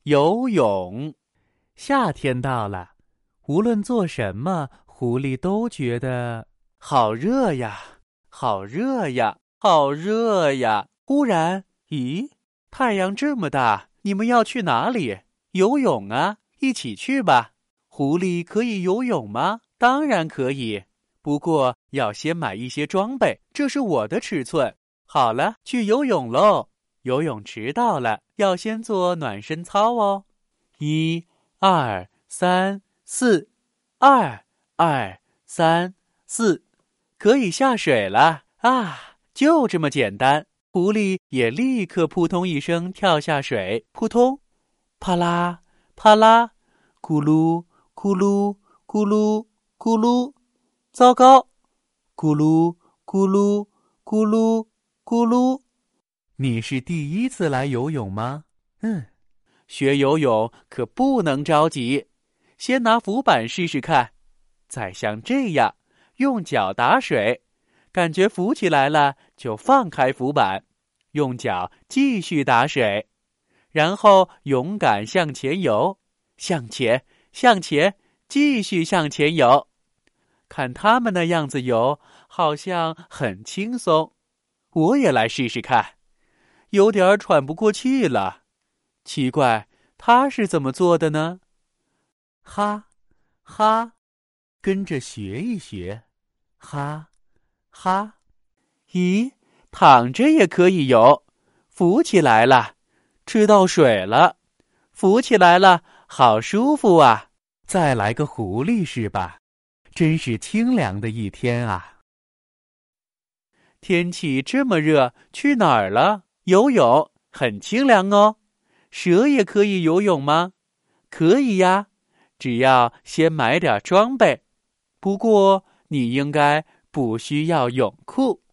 游泳。夏天到了，无论做什么，狐狸都觉得好热呀，好热呀，好热呀。忽然，咦，太阳这么大，你们要去哪里？游泳啊，一起去吧。狐狸可以游泳吗？当然可以，不过要先买一些装备，这是我的尺寸。好了，去游泳喽。游泳池到了，要先做暖身操哦。1、2、3、4，2、2、3、4，可以下水了啊！就这么简单。狐狸也立刻扑通一声跳下水，扑通，啪啦啪啦，咕噜咕噜咕噜咕噜，糟糕，咕噜咕噜咕噜咕噜。你是第一次来游泳吗？学游泳可不能着急，先拿浮板试试看，再像这样用脚打水，感觉浮起来了就放开浮板，用脚继续打水，然后勇敢向前游，向前，向前，继续向前游。看他们那样子游，好像很轻松，我也来试试看，有点喘不过气了。奇怪，他是怎么做的呢？哈，哈，跟着学一学，哈，哈。咦，躺着也可以游，浮起来了，吃到水了，浮起来了，好舒服啊！再来个狐狸是吧？真是清凉的一天啊！天气这么热，去哪儿了？游泳，很清凉哦。蛇也可以游泳吗？可以呀，只要先买点装备。不过你应该不需要泳裤。